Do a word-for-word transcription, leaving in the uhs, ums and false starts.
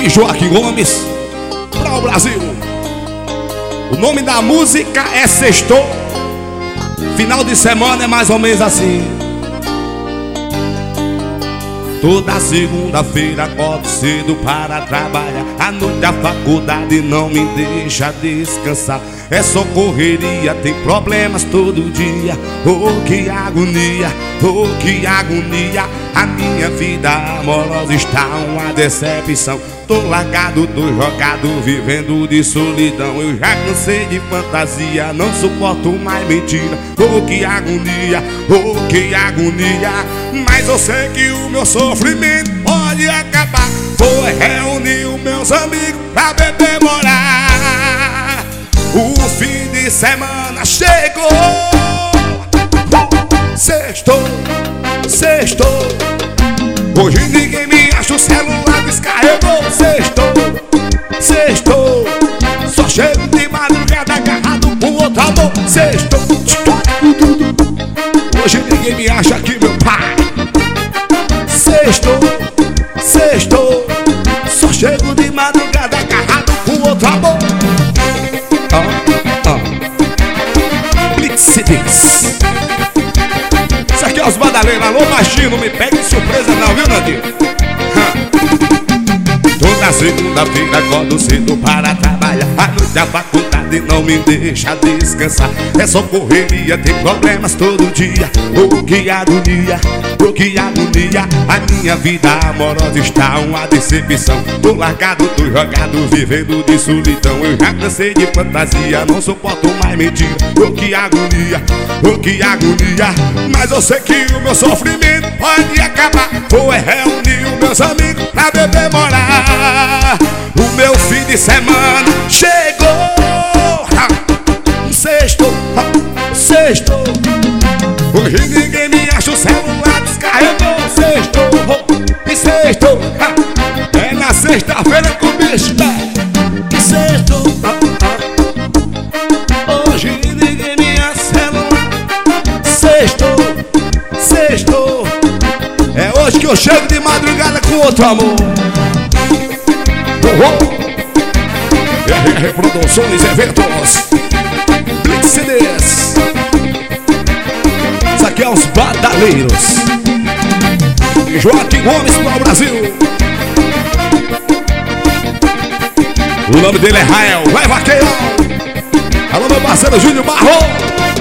e Joaquim Gomes para o Brasil. O nome da música é Sextou. Final de semana é mais ou menos assim. Toda segunda-feira acordo cedo para trabalhar. À noite a faculdade não me deixa descansar. É só correria, tem problemas todo dia. Oh, que agonia, oh, que agonia. A minha vida amorosa está uma decepção. Tô largado, tô jogado, vivendo de solidão. Eu já cansei de fantasia, não suporto mais mentira. Oh, que agonia, oh, que agonia. Mas eu sei que o meu sofrimento pode acabar. Vou reunir os meus amigos pra beber morar. O fim de semana chegou. Sextou, sextou. Hoje ninguém me acha, o celular descarregou. Sextou, sextou. Só chego de madrugada agarrado com outro amor. Sextou. Hoje ninguém me acha aqui, meu pai. Sextou, sextou. Só chego de madrugada agarrado com outro amor. Ah, ah. Blitz. Isso aqui é os badaleiros. Alô, baixinho, não me pegue de surpresa não, viu, Nandinho? Toda segunda-feira acordo cedo para trabalhar. À noite a faculdade não me deixa descansar. É só correria, tem problemas todo dia. Oh, que agonia, oh, que agonia. A minha vida amorosa está uma decepção. Tô largado, tô jogado, vivendo de solidão. Eu já cansei de fantasia, não suporto mais mentira. Oh, que agonia, oh, que agonia. Mas eu sei que o meu sofrimento pode acabar. Vou reunir os meus amigos pra beber morar. O meu fim de semana chegou. Sextou, sextou. Hoje ninguém me acha, o celular descarregou. Sextou, e sextou. É na sexta-feira que o bicho é. E sextou. Hoje ninguém me acha, celular. Sextou, sextou. É hoje que eu chego de madrugada com outro amor. Oh, oh. R R Produções Eventos, Blitz C Ds. Isso aqui é os badaleiros e Joaquim Gomes para o Brasil. O nome dele é Rael. Vai, vaqueiro. Alô, meu parceiro Júnior Barro.